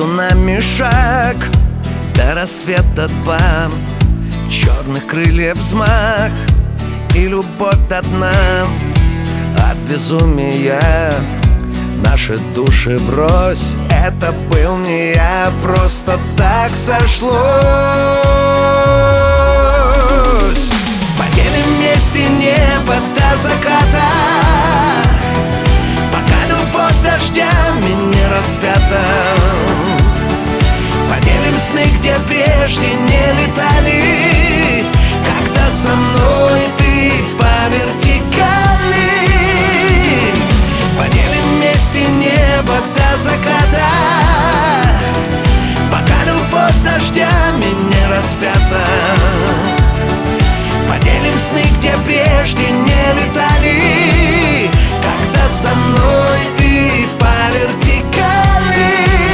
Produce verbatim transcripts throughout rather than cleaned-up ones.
между нами шаг, до рассвета два, черных крыльев взмах и любовь до дна. От безумия наши души врозь. Это был не я, просто так сошлось. Поделим вместе небо до заката, пока любовь дождями не распята. Поделим сны, где прежде не летали, когда со мной ты по вертикали. Поделим вместе небо до заката, пока любовь дождями не распята. Поделим сны, где прежде не летали, когда со мной ты по вертикали.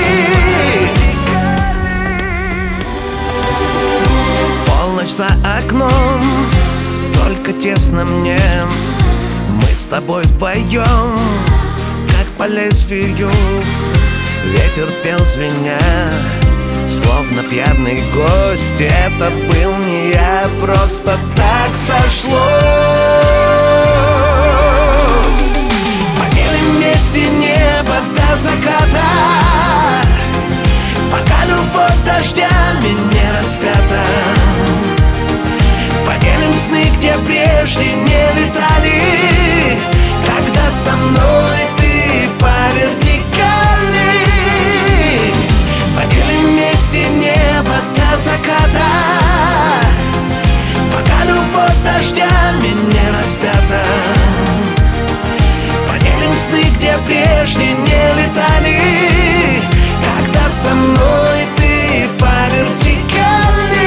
Полночь за окном, только тесно мне. Мы с тобой вдвоем, как по лезвию. Ветер пел звеня, словно пьяный гость. Это был не я, просто так сошлось. Поделим вместе небо до заката, пока любовь дождями не распята. Поделим сны, где прежде не летали, когда со мной ты по вертикали. Поделим вместе небо до заката, пока любовь дождями не распята. Поделим сны, где прежде не летали, когда со мной ты по вертикали.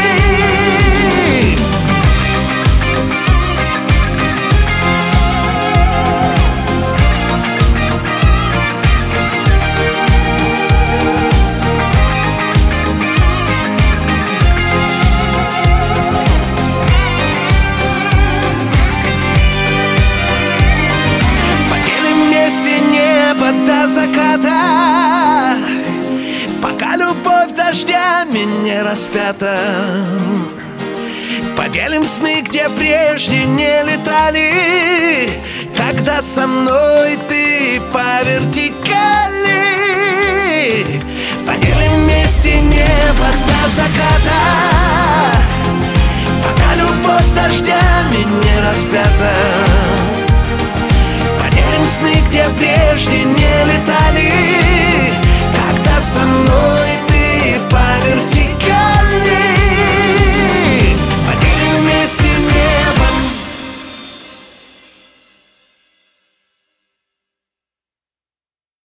До заката, пока любовь дождями не распята. Поделим сны, где прежде не летали, когда со мной ты по вертикали. Поделим вместе небо до заката, пока любовь дождями не распята. Поделим сны, где прежде не летали,